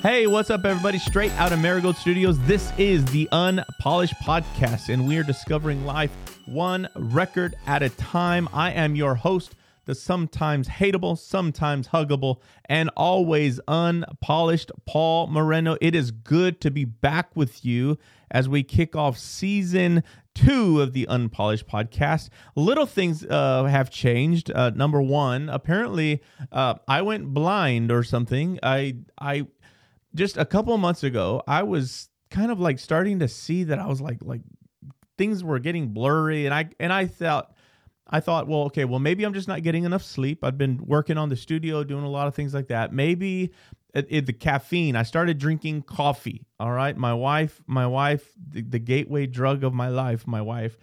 Hey, what's up, everybody? Straight out of Marigold Studios, this is the Unpolished Podcast, and we are discovering life one record at a time. I am your host, the sometimes hateable, sometimes huggable, and always unpolished Paul Moreno. It is good to be back with you as we kick off season 2 of the Unpolished Podcast. Little things have changed. Number one, apparently I went blind or something. I just a couple of months ago, I was kind of like starting to see that I was like things were getting blurry, and I thought, well, okay, well, maybe I'm just not getting enough sleep. I've been working on the studio, doing a lot of things like that. Maybe the caffeine. I started drinking coffee. All right, my wife, the gateway drug of my life, my wife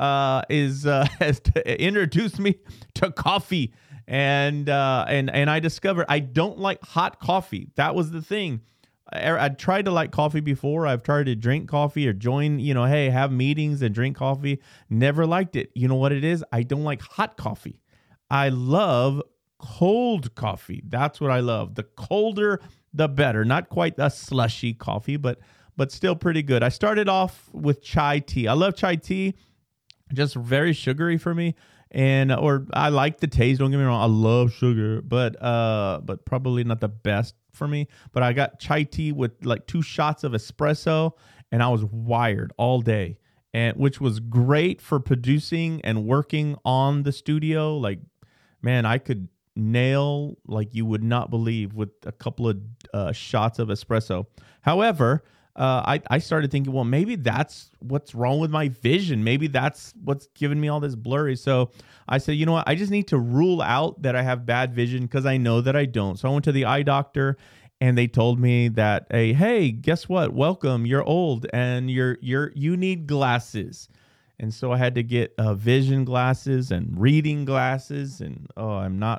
has introduced me to coffee, and I discovered I don't like hot coffee. That was the thing. I tried to like coffee before. I've tried to drink coffee or join, have meetings and drink coffee. Never liked it. You know what it is? I don't like hot coffee. I love cold coffee. That's what I love. The colder, the better. Not quite a slushy coffee, but still pretty good. I started off with chai tea. I love chai tea. Just very sugary for me. Or I like the taste. Don't get me wrong. I love sugar, but probably not the best for me. But I got chai tea with like 2 shots of espresso, and I was wired all day, and which was great for producing and working on the studio. Like, man, I could nail like you would not believe with a couple of shots of espresso. However, I started thinking, well, maybe that's what's wrong with my vision. Maybe that's what's giving me all this blurry. So I said, you know what? I just need to rule out that I have bad vision because I know that I don't. So I went to the eye doctor, and they told me that, hey, guess what? Welcome. You're old, and you need glasses. And so I had to get vision glasses and reading glasses. And I'm not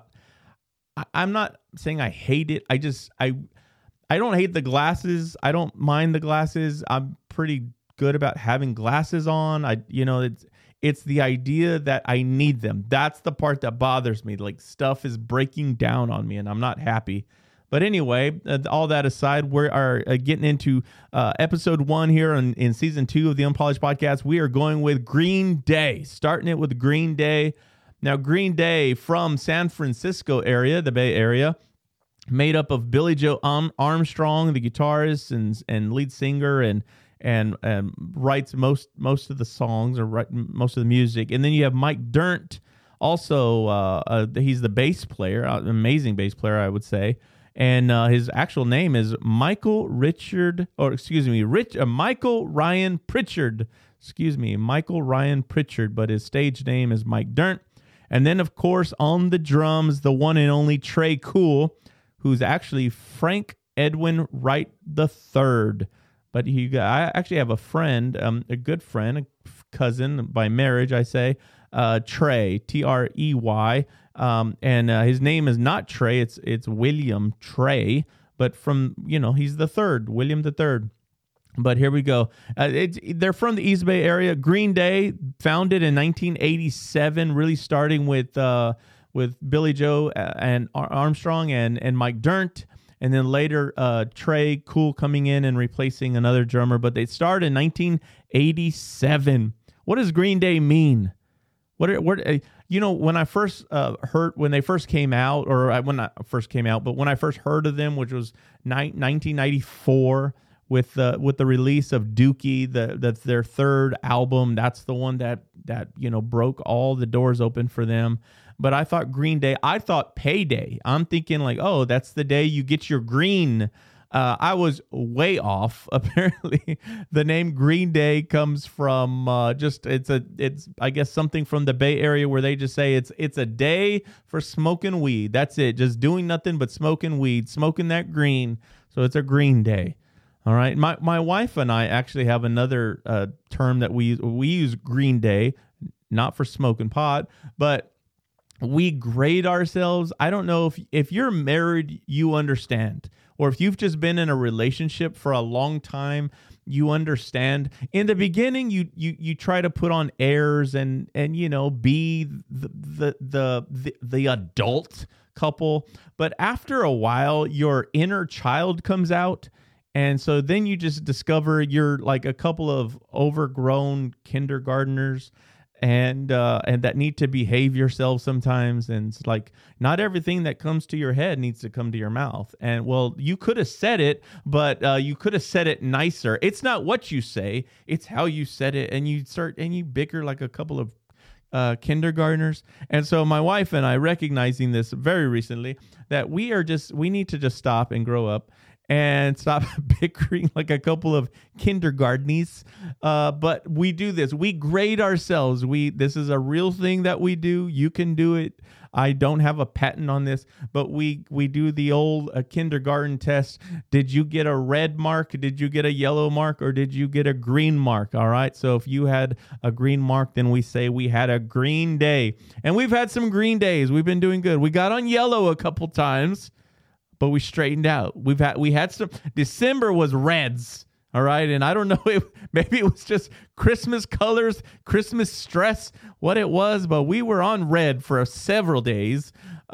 saying I hate it. I don't hate the glasses. I don't mind the glasses. I'm pretty good about having glasses on. It's the idea that I need them. That's the part that bothers me. Like, stuff is breaking down on me, and I'm not happy. But anyway, all that aside, we are getting into episode 1 here in season 2 of the Unpolished Podcast. We are going with Green Day, starting it with Green Day. Now, Green Day from San Francisco area, the Bay Area, made up of Billy Joe Armstrong, the guitarist and lead singer, and writes most of the songs, or most of the music. And then you have Mike Dirnt, also he's the bass player, amazing bass player, I would say. And his actual name is Michael Ryan Pritchard. Michael Ryan Pritchard, but his stage name is Mike Dirnt. And then, of course, on the drums, the one and only Tré Cool, who's actually Frank Edwin Wright III. But I actually have a friend, a good friend, a cousin by marriage, I say, Trey, Trey. And his name is not Trey, it's William Trey, but he's the third, William the third. But here we go. They're from the East Bay area. Green Day, founded in 1987, really starting with Billy Joe and Armstrong and Mike Dirnt, and then later Tré Cool coming in and replacing another drummer. But they started in 1987. What does Green Day mean? When I first when they first came out, when I first heard of them, which was 1994. With the release of Dookie, that's their third album. That's the one that broke all the doors open for them. But I thought Green Day, I thought Payday. I'm thinking like, oh, that's the day you get your green. I was way off. Apparently, the name Green Day comes from it's I guess something from the Bay Area where they just say it's a day for smoking weed. That's it, just doing nothing but smoking weed, smoking that green. So it's a Green Day. All right. My wife and I actually have another term that we use Green Day, not for smoking pot, but we grade ourselves. I don't know if you're married, you understand. Or if you've just been in a relationship for a long time, you understand. In the beginning, you try to put on airs and be the adult couple, but after a while, your inner child comes out. And so then you just discover you're like a couple of overgrown kindergartners and that need to behave yourself sometimes. And it's like, not everything that comes to your head needs to come to your mouth. And well, you could have said it, but you could have said it nicer. It's not what you say, it's how you said it. And you bicker like a couple of kindergartners. And so my wife and I, recognizing this very recently, that we need to just stop and grow up and stop bickering like a couple of kindergartenies. But we do this. We grade ourselves. This is a real thing that we do. You can do it. I don't have a patent on this, but we do the old kindergarten test. Did you get a red mark? Did you get a yellow mark? Or did you get a green mark? All right. So if you had a green mark, then we say we had a green day. And we've had some green days. We've been doing good. We got on yellow a couple times, but we straightened out. We had some. December was reds. All right. And I don't know, maybe it was just Christmas colors, Christmas stress, what it was, but we were on red for several days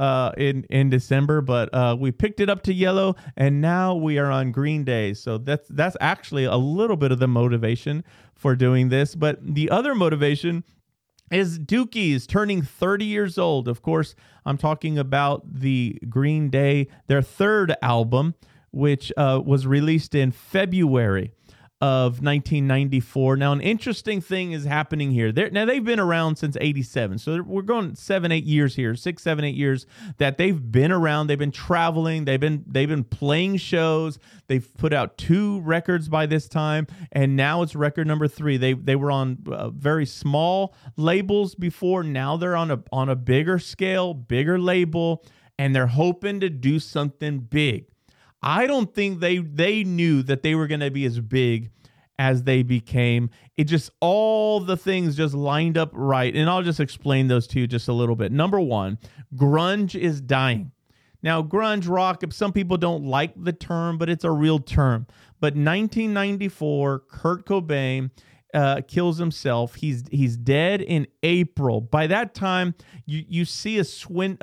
in December, but we picked it up to yellow, and now we are on green days. So that's actually a little bit of the motivation for doing this. But the other motivation is Dookie turning 30 years old. Of course, I'm talking about the Green Day, their third album, which was released in February of 1994. Now, an interesting thing is happening here. Now, they've been around since 87. So we're going 7, 8 years here, 6, 7, 8 years that they've been around. They've been traveling. They've been playing shows. They've put out 2 records by this time, and now it's record number 3. They were on very small labels before. Now they're on a bigger scale, bigger label, and they're hoping to do something big. I don't think they knew that they were going to be as big as they became. It just, all the things just lined up right. And I'll just explain those to you just a little bit. Number one, grunge is dying. Now, grunge rock, some people don't like the term, but it's a real term. But 1994, Kurt Cobain kills himself. He's dead in April. By that time, you see a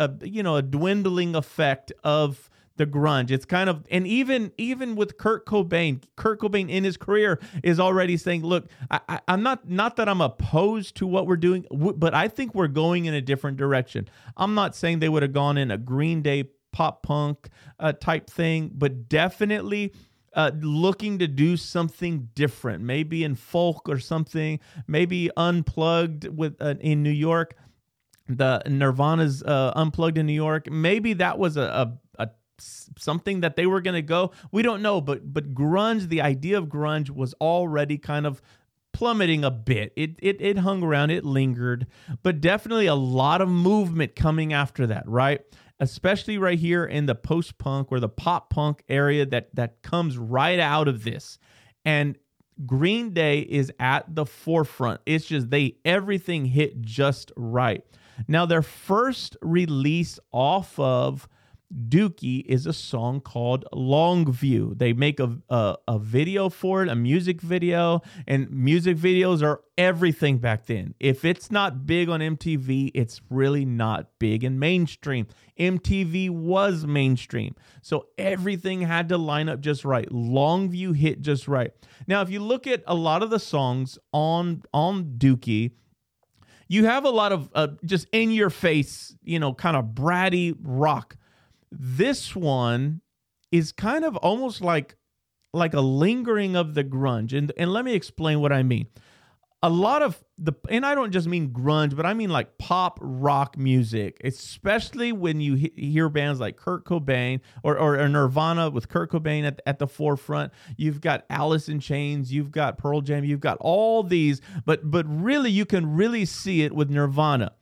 dwindling effect of the grunge. It's kind of, and even with Kurt Cobain in his career is already saying, look, I'm not that I'm opposed to what we're doing, but I think we're going in a different direction. I'm not saying they would have gone in a Green Day pop punk type thing, but definitely looking to do something different, maybe in folk or something, maybe Unplugged with in New York, the Nirvana's Unplugged in New York. Maybe that was a something that they were going to go. We don't know, but grunge, the idea of grunge was already kind of plummeting a bit. It hung around, it lingered, but definitely a lot of movement coming after that, right? Especially right here in the post-punk or the pop-punk area that comes right out of this. And Green Day is at the forefront. It's just everything hit just right. Now, their first release off of Dookie is a song called Longview. They make a video for it, a music video, and music videos are everything back then. If it's not big on MTV, it's really not big in mainstream. MTV was mainstream, so everything had to line up just right. Longview hit just right. Now, if you look at a lot of the songs on Dookie, you have a lot of just in your face, kind of bratty rock. This one is kind of almost like a lingering of the grunge. And let me explain what I mean. A lot of and I don't just mean grunge, but I mean like pop rock music, especially when you hear bands like Kurt Cobain or Nirvana with Kurt Cobain at the forefront. You've got Alice in Chains, you've got Pearl Jam, you've got all these, but really you can really see it with Nirvana.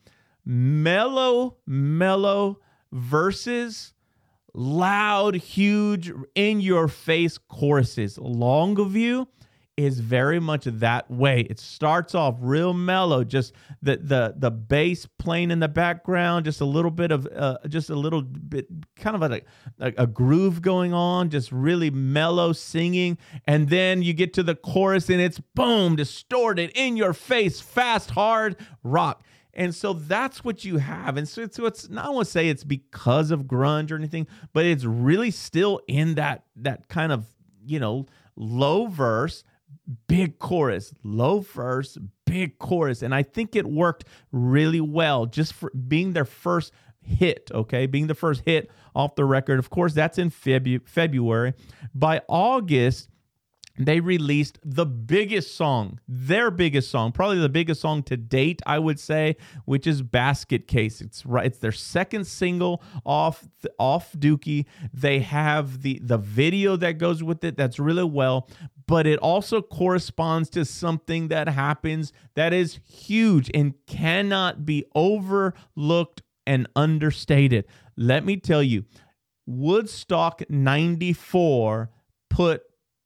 Mellow verses, loud, huge, in-your-face choruses. Longview is very much that way. It starts off real mellow, just the bass playing in the background, just a little bit, kind of a groove going on, just really mellow singing, and then you get to the chorus and it's boom, distorted, in your face, fast, hard rock. And so that's what you have. And so it's not, I want to say it's because of grunge or anything, but it's really still in that kind of, low verse, big chorus, low verse, big chorus. And I think it worked really well just for being their first hit, okay? Being the first hit off the record. Of course, that's in February. By August, they released the biggest song, their biggest song, probably the biggest song to date, I would say, which is Basket Case. It's their second single off Dookie. They have the video that goes with it that's really well, but it also corresponds to something that happens that is huge and cannot be overlooked and understated. Let me tell you, Woodstock 94 put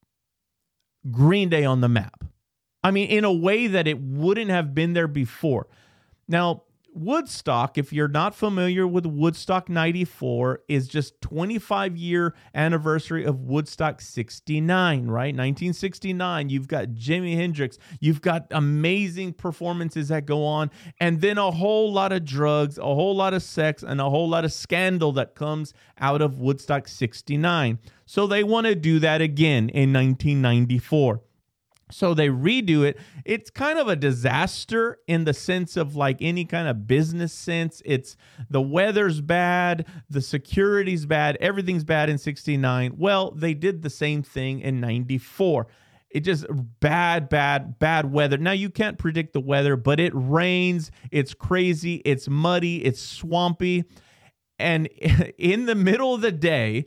Green Day on the map. I mean, in a way that it wouldn't have been there before. Now, Woodstock, if you're not familiar with Woodstock 94, is just 25-year anniversary of Woodstock 69, right? 1969, you've got Jimi Hendrix, you've got amazing performances that go on, and then a whole lot of drugs, a whole lot of sex, and a whole lot of scandal that comes out of Woodstock 69. So they want to do that again in 1994. So they redo it. It's kind of a disaster in the sense of like any kind of business sense. It's the weather's bad, the security's bad, everything's bad in 69. Well, they did the same thing in 94. It just bad weather. Now, you can't predict the weather, but it rains, it's crazy, it's muddy, it's swampy. And in the middle of the day,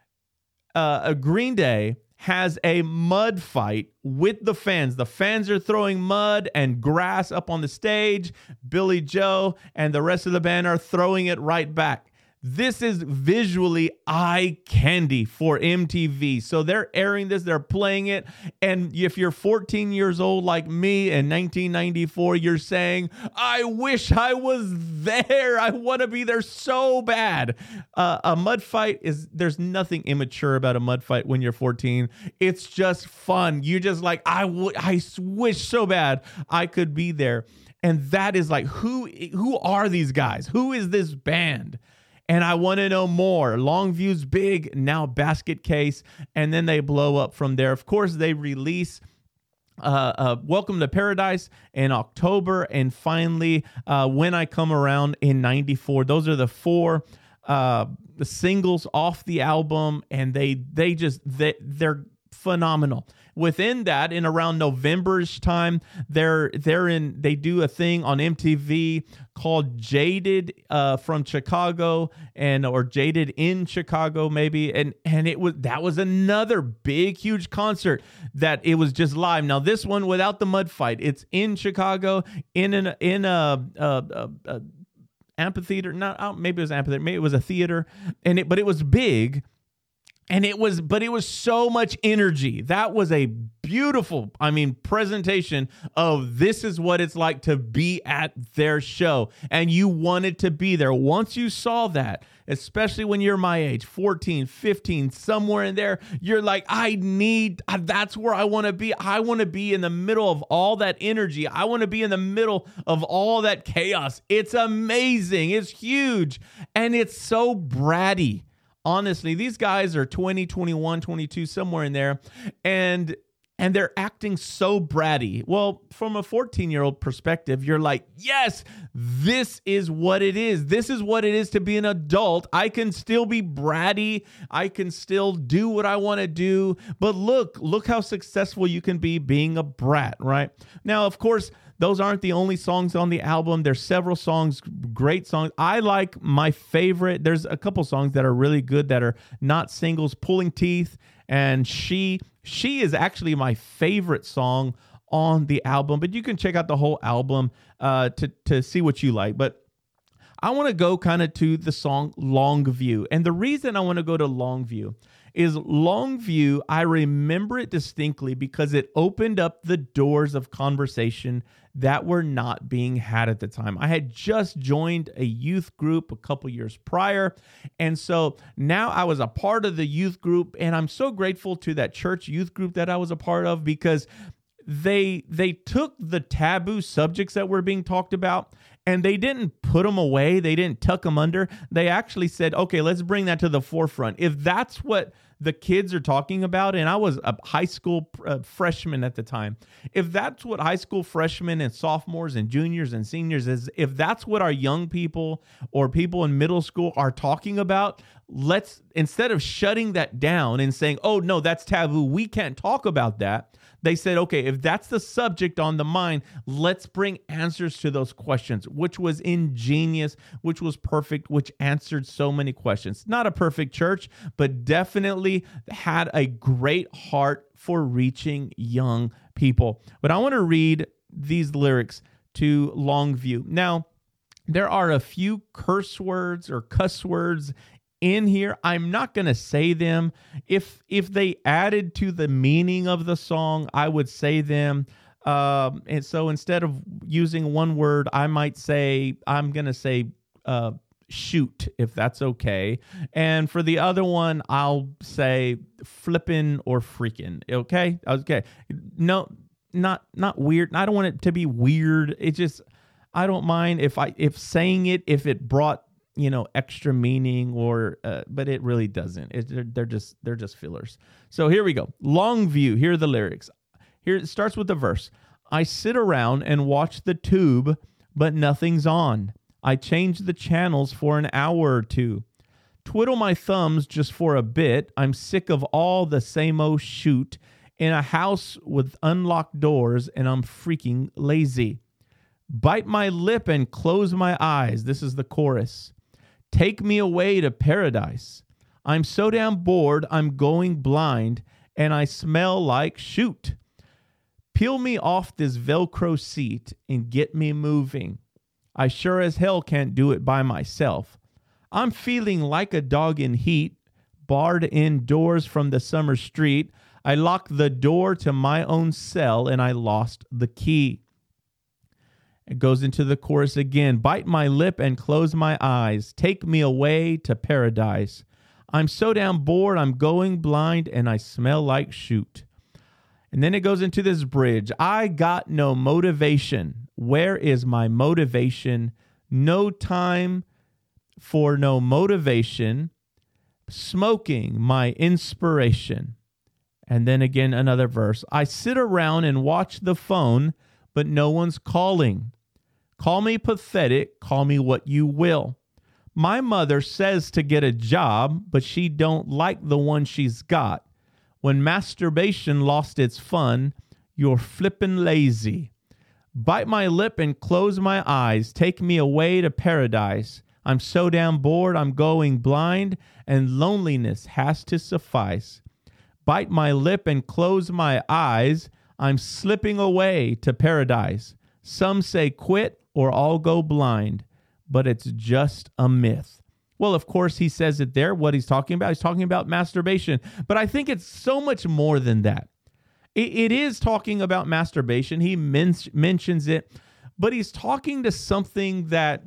a Green Day has a mud fight with the fans. The fans are throwing mud and grass up on the stage. Billy Joe and the rest of the band are throwing it right back. This is visually eye candy for MTV. So they're airing this, they're playing it. And if you're 14 years old like me in 1994, you're saying, I wish I was there. I want to be there so bad. A mud fight there's nothing immature about a mud fight when you're 14. It's just fun. You just like, I wish so bad I could be there. And that is like, who are these guys? Who is this band? And I want to know more. Longview's big, now Basket Case, and then they blow up from there. Of course, they release Welcome to Paradise in October, and finally, When I Come Around in 94. Those are the four singles off the album, and they're phenomenal. Within that, in around November's time, they do a thing on MTV called Jaded from Chicago, or Jaded in Chicago maybe, and that was another big huge concert that it was just live. Now this one without the mud fight, it's in Chicago in a amphitheater. Maybe it was amphitheater, maybe it was a theater, but it was big. But it was so much energy. That was a beautiful, presentation of this is what it's like to be at their show. And you wanted to be there. Once you saw that, especially when you're my age, 14, 15, somewhere in there, you're like, that's where I want to be. I want to be in the middle of all that energy. I want to be in the middle of all that chaos. It's amazing. It's huge. And it's so bratty. Honestly, these guys are 20, 21, 22, somewhere in there, and they're acting so bratty. Well, from a 14-year-old perspective, you're like, yes, this is what it is. This is what it is to be an adult. I can still be bratty. I can still do what I want to do. But look how successful you can be being a brat, right? Now, of course, those aren't the only songs on the album. There's several songs, great songs. I like my favorite. There's a couple songs that are really good that are not singles. Pulling Teeth and She is actually my favorite song on the album. But you can check out the whole album to see what you like. But I want to go kind of to the song Longview. And the reason I want to go to Longview is Longview, I remember it distinctly because it opened up the doors of conversation that were not being had at the time. I had just joined a youth group a couple years prior, and so now I was a part of the youth group, and I'm so grateful to that church youth group that I was a part of because they took the taboo subjects that were being talked about And they didn't put them away. They didn't tuck them under. They actually said, okay, let's bring that to the forefront. If that's what the kids are talking about, and I was a high school freshman at the time, if that's what high school freshmen and sophomores and juniors and seniors is, if that's what our young people or people in middle school are talking about, let's, instead of shutting that down and saying, oh no, that's taboo, we can't talk about that. They said, okay, if that's the subject on the mind, let's bring answers to those questions, which was ingenious, which was perfect, which answered so many questions. Not a perfect church, but definitely had a great heart for reaching young people. But I want to read these lyrics to Longview. Now, there are a few curse words or cuss words in here. I'm not going to say them. If they added to the meaning of the song, I would say them. And so instead of using one word, I'm going to say shoot, if that's okay. And for the other one, I'll say flippin' or freaking. Okay? Okay. No, not weird. I don't want it to be weird. It just, I don't mind if saying it, if it brought extra meaning but it really doesn't. They're just fillers. So here we go. Longview. Here are the lyrics. Here it starts with the verse. I sit around and watch the tube, but nothing's on. I change the channels for an hour or two. Twiddle my thumbs just for a bit. I'm sick of all the same old shoot in a house with unlocked doors, and I'm freaking lazy. Bite my lip and close my eyes. This is the chorus. Take me away to paradise. I'm so damn bored, I'm going blind, and I smell like shoot. Peel me off this Velcro seat and get me moving. I sure as hell can't do it by myself. I'm feeling like a dog in heat, barred indoors from the summer street. I locked the door to my own cell and I lost the key. It goes into the chorus again. Bite my lip and close my eyes. Take me away to paradise. I'm so damn bored, I'm going blind, and I smell like shoot. And then it goes into this bridge. I got no motivation. Where is my motivation? No time for no motivation. Smoking, my inspiration. And then again, another verse. I sit around and watch the phone, but no one's calling. Call me pathetic, call me what you will. My mother says to get a job, but she don't like the one she's got. When masturbation lost its fun, you're flippin' lazy. Bite my lip and close my eyes. Take me away to paradise. I'm so damn bored, I'm going blind, and loneliness has to suffice. Bite my lip and close my eyes. I'm slipping away to paradise. Some say quit or I'll go blind, but it's just a myth. Well, of course, he says it there, what he's talking about. He's talking about masturbation, but I think it's so much more than that. It is talking about masturbation. He mentions it, but he's talking to something that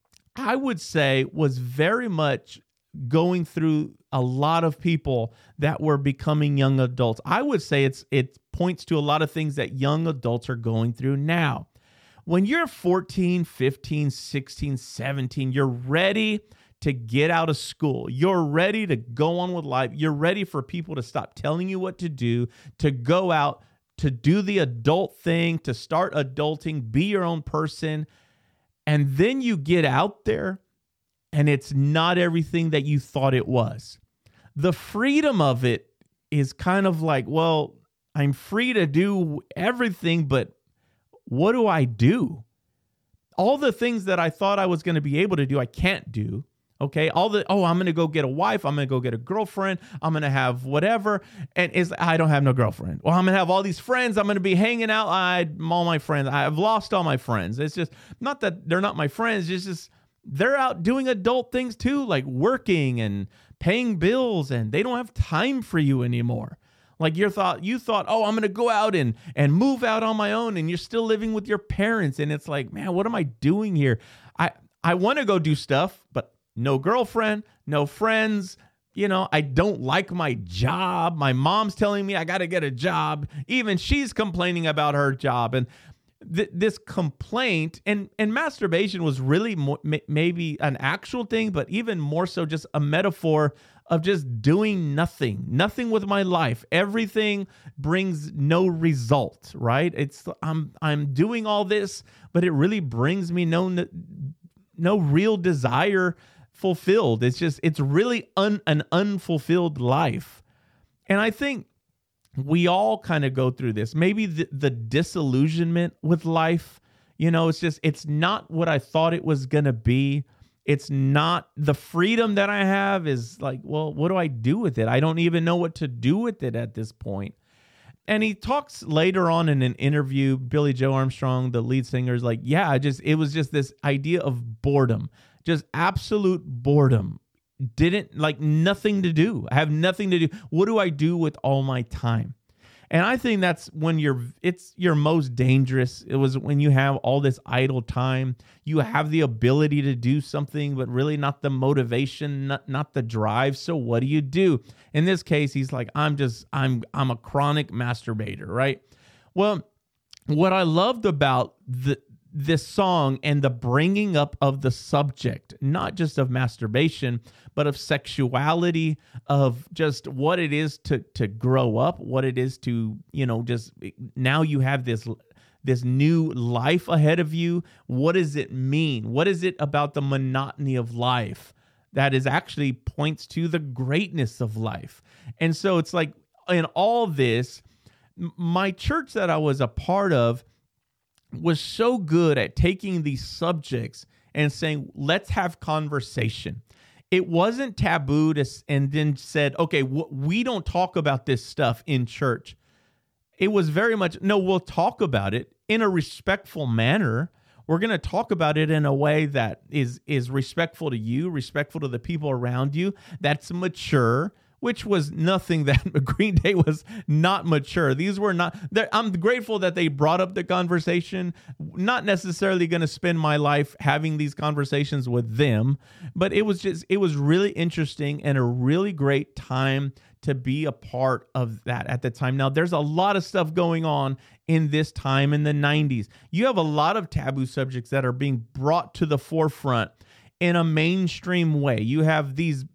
I would say was very much going through a lot of people that were becoming young adults. I would say it points to a lot of things that young adults are going through now. When you're 14, 15, 16, 17, you're ready to get out of school. You're ready to go on with life. You're ready for people to stop telling you what to do, to go out, to do the adult thing, to start adulting, be your own person. And then you get out there and it's not everything that you thought it was. The freedom of it is kind of like, well, I'm free to do everything, but what do I do? All the things that I thought I was going to be able to do, I can't do. Okay. I'm going to go get a wife. I'm going to go get a girlfriend. I'm going to have whatever. And I don't have no girlfriend. Well, I'm going to have all these friends. I'm going to be hanging out. All my friends. I've lost all my friends. It's just not that they're not my friends. It's just they're out doing adult things too, like working and paying bills, and they don't have time for you anymore. Like you thought, oh, I'm going to go out and move out on my own, and you're still living with your parents. And it's like, man, what am I doing here? I want to go do stuff, but no girlfriend, no friends. I don't like my job. My mom's telling me I got to get a job. Even she's complaining about her job. And this complaint, and masturbation was really maybe an actual thing, but even more so just a metaphor of just doing nothing with my life. Everything brings no result, right? It's I'm doing all this, but it really brings me no real desire fulfilled. It's really an unfulfilled life. And I think we all kind of go through this. Maybe the disillusionment with life, it's not what I thought it was going to be. It's not the freedom that I have is like, well, what do I do with it? I don't even know what to do with it at this point. And he talks later on in an interview, Billy Joe Armstrong, the lead singer, is like, yeah, it was just this idea of boredom, just absolute boredom. Didn't like nothing to do. I have nothing to do. What do I do with all my time? And I think that's when it's your most dangerous. It was when you have all this idle time. You have the ability to do something, but really not the motivation, not the drive. So what do you do? In this case, he's like, I'm a chronic masturbator, right? Well, what I loved about this song and the bringing up of the subject, not just of masturbation, but of sexuality, of just what it is to grow up, what it is to, just now you have this new life ahead of you. What does it mean? What is it about the monotony of life that is actually points to the greatness of life? And so it's like in all this, my church that I was a part of was so good at taking these subjects and saying, let's have conversation. It wasn't taboo and then said, okay, we don't talk about this stuff in church. It was very much, no, we'll talk about it in a respectful manner. We're going to talk about it in a way that is respectful to you, respectful to the people around you, that's mature, which was nothing that Green Day was not mature. These were not, I'm grateful that they brought up the conversation, not necessarily going to spend my life having these conversations with them, but it was really interesting and a really great time to be a part of that at the time. Now, there's a lot of stuff going on in this time in the 90s. You have a lot of taboo subjects that are being brought to the forefront in a mainstream way. You have this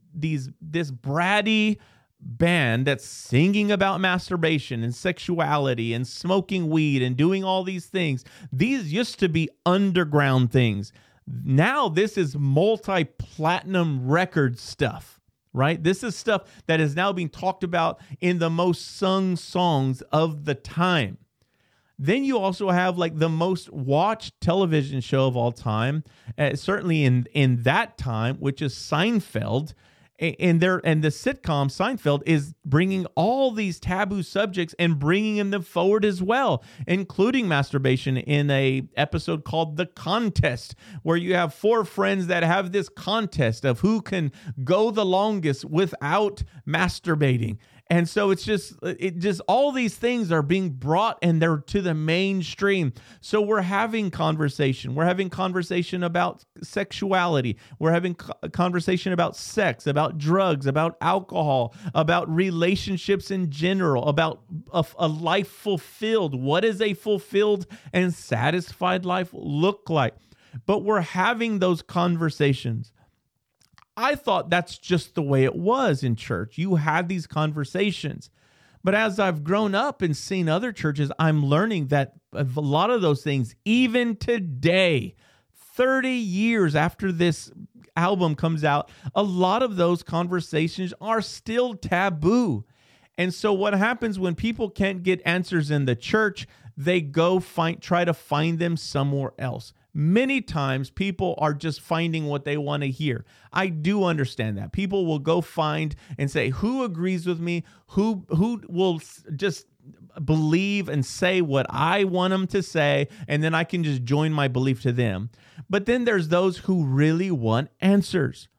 bratty band that's singing about masturbation and sexuality and smoking weed and doing all these things. These used to be underground things. Now this is multi-platinum record stuff, right? This is stuff that is now being talked about in the most sung songs of the time. Then you also have like the most watched television show of all time, certainly in that time, which is Seinfeld. And the sitcom Seinfeld is bringing all these taboo subjects and bringing them forward as well, including masturbation in a episode called The Contest, where you have 4 friends that have this contest of who can go the longest without masturbating. And so it just all these things are being brought and they're to the mainstream. So we're having conversation. We're having conversation about sexuality. We're having a conversation about sex, about drugs, about alcohol, about relationships in general, about a life fulfilled. What does a fulfilled and satisfied life look like? But we're having those conversations. I thought that's just the way it was in church. You had these conversations. But as I've grown up and seen other churches, I'm learning that a lot of those things, even today, 30 years after this album comes out, a lot of those conversations are still taboo. And so what happens when people can't get answers in the church, they go try to find them somewhere else. Many times people are just finding what they want to hear. I do understand that. People will go find and say, who agrees with me? Who will just believe and say what I want them to say, and then I can just join my belief to them. But then there's those who really want answers.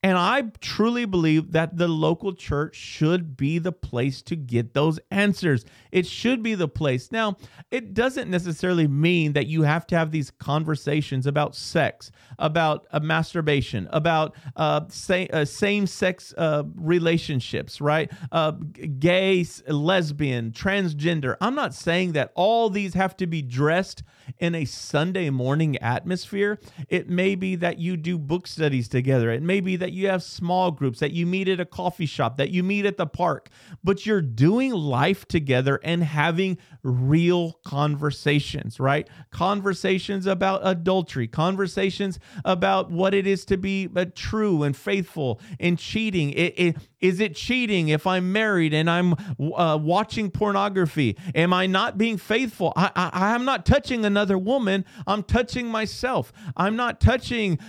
And I truly believe that the local church should be the place to get those answers. It should be the place. Now, it doesn't necessarily mean that you have to have these conversations about sex, about masturbation, about same-sex relationships, right? Gay, lesbian, transgender. I'm not saying that all these have to be dressed in a Sunday morning atmosphere. It may be that you do book studies together. It may be that you have small groups, that you meet at a coffee shop, that you meet at the park, but you're doing life together and having real conversations, right? Conversations about adultery, conversations about what it is to be true and faithful and cheating. Is it cheating if I'm married and I'm watching pornography? Am I not being faithful? I'm not touching another woman. I'm touching myself. I'm not touching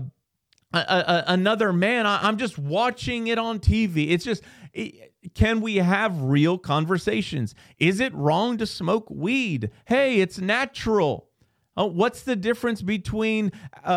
another man. I'm just watching it on TV. It's just, can we have real conversations? Is it wrong to smoke weed? Hey, it's natural. What's the difference between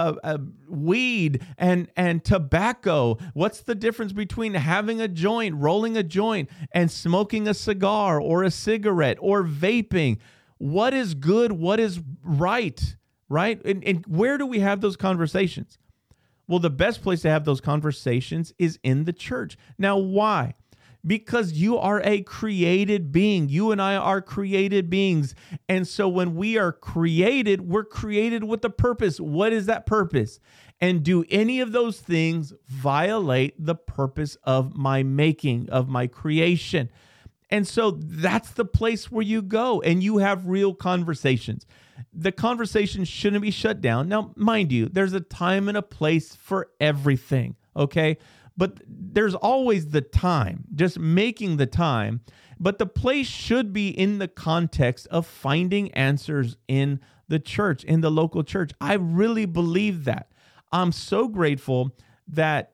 weed and tobacco? What's the difference between having a joint, rolling a joint, and smoking a cigar or a cigarette or vaping? What is good? What is right? Right? And where do we have those conversations? Well, the best place to have those conversations is in the church. Now, why? Because you are a created being. You and I are created beings. And so when we are created, we're created with a purpose. What is that purpose? And do any of those things violate the purpose of my making, of my creation? And so that's the place where you go and you have real conversations. The conversation shouldn't be shut down. Now, mind you, there's a time and a place for everything, okay? But there's always the time, just making the time. But the place should be in the context of finding answers in the church, in the local church. I really believe that. I'm so grateful that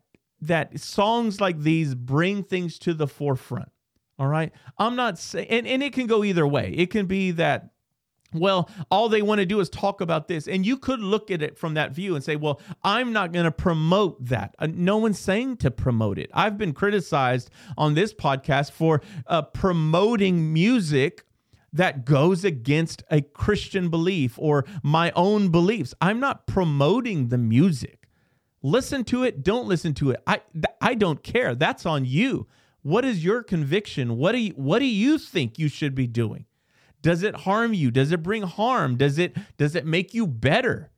songs like these bring things to the forefront. All right. I'm not saying, and it can go either way. It can be that, well, all they want to do is talk about this. And you could look at it from that view and say, well, I'm not going to promote that. No one's saying to promote it. I've been criticized on this podcast for promoting music that goes against a Christian belief or my own beliefs. I'm not promoting the music. Listen to it. Don't listen to it. I don't care. That's on you. What is your conviction? What do you think you should be doing? Does it harm you? Does it bring harm? Does it make you better?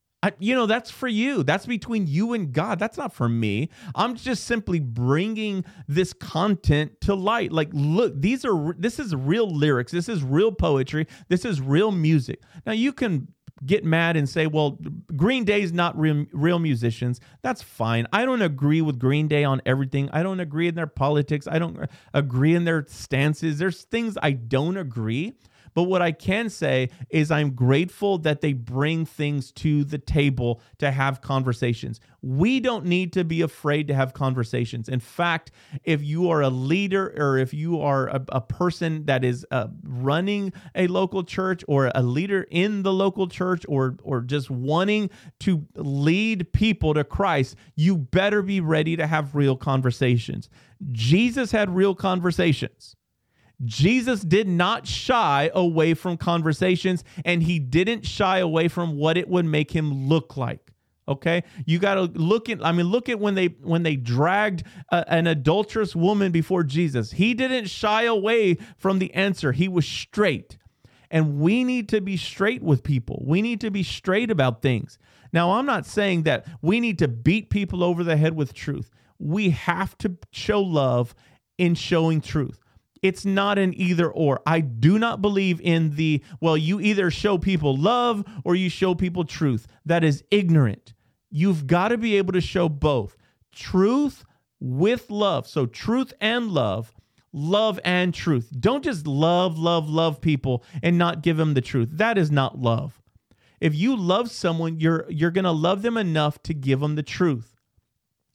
That's for you. That's between you and God. That's not for me. I'm just simply bringing this content to light. Like, look, this is real lyrics. This is real poetry. This is real music. Now, you can get mad and say, well, Green Day's not real musicians. That's fine. I don't agree with Green Day on everything. I don't agree in their politics. I don't agree in their stances. There's things I don't agree. But what I can say is I'm grateful that they bring things to the table to have conversations. We don't need to be afraid to have conversations. In fact, if you are a leader or if you are a person that is running a local church or a leader in the local church or just wanting to lead people to Christ, you better be ready to have real conversations. Jesus had real conversations. Jesus did not shy away from conversations, and he didn't shy away from what it would make him look like. Okay, you got to look at when they dragged an adulterous woman before Jesus. He didn't shy away from the answer. He was straight. And we need to be straight with people. We need to be straight about things. Now, I'm not saying that we need to beat people over the head with truth. We have to show love in showing truth. It's not an either or. I do not believe in you either show people love or you show people truth. That is ignorant. You've got to be able to show both. Truth with love. So truth and love and truth. Don't just love people and not give them the truth. That is not love. If you love someone, you're going to love them enough to give them the truth.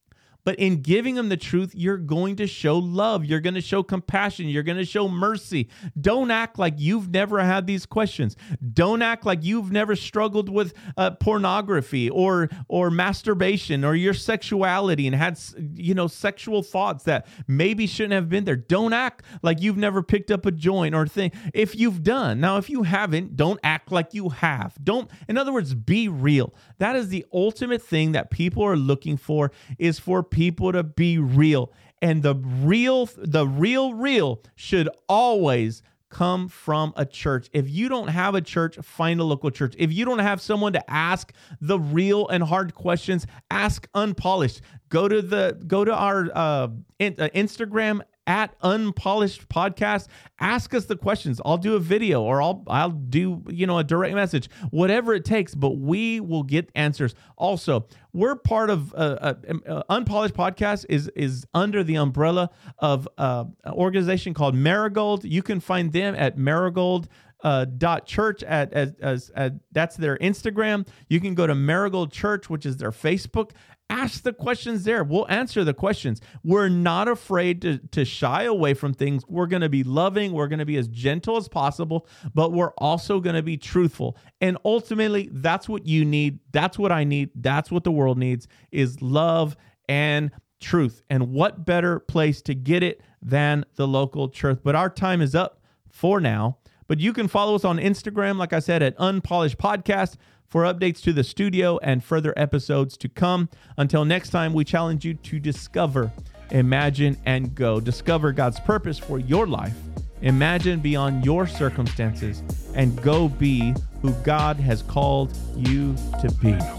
But in giving them the truth, you're going to show love. You're going to show compassion. You're going to show mercy. Don't act like you've never had these questions. Don't act like you've never struggled with pornography or masturbation or your sexuality and had, sexual thoughts that maybe shouldn't have been there. Don't act like you've never picked up a joint or thing. If you've done, now if you haven't, don't act like you have. In other words, be real. That is the ultimate thing that people are looking for, is for people to be real. And the real should always come from a church. If you don't have a church, find a local church. If you don't have someone to ask the real and hard questions, ask Unpolished. Go to our Instagram at Unpolished Podcast. Ask us the questions. I'll do a video, or I'll do a direct message, whatever it takes. But we will get answers. Also, we're part of Unpolished Podcast is under the umbrella of an organization called Marigold. You can find them at marigold.church as that's their Instagram. You can go to Marigold Church, which is their Facebook. Ask the questions there. We'll answer the questions. We're not afraid to shy away from things. We're going to be loving. We're going to be as gentle as possible, but we're also going to be truthful. And ultimately, that's what you need. That's what I need. That's what the world needs, is love and truth. And what better place to get it than the local church? But our time is up for now. But you can follow us on Instagram, like I said, at Unpolished Podcast, for updates to the studio and further episodes to come. Until next time, we challenge you to discover, imagine, and go. Discover God's purpose for your life. Imagine beyond your circumstances, and go be who God has called you to be.